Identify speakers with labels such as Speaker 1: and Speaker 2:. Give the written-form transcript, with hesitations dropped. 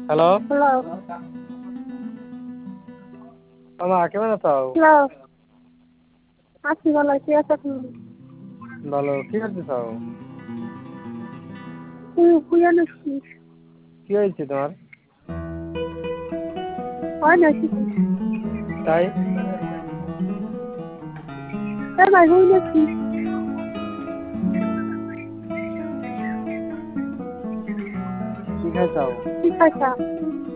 Speaker 1: Hello
Speaker 2: hello
Speaker 1: মামা কেমন আছো?
Speaker 2: হ্যালো আছি ভালো আছি আচ্ছা তুমি
Speaker 1: ভালো। কি করতেছ?
Speaker 2: শুয়ে নিচ্ছি
Speaker 1: কি হয়েছে তোমার?
Speaker 2: হয় না কি
Speaker 1: তাই
Speaker 2: ভাই শুয়ে নিচ্ছি
Speaker 1: কি খাইছাও?
Speaker 2: কি খাইছা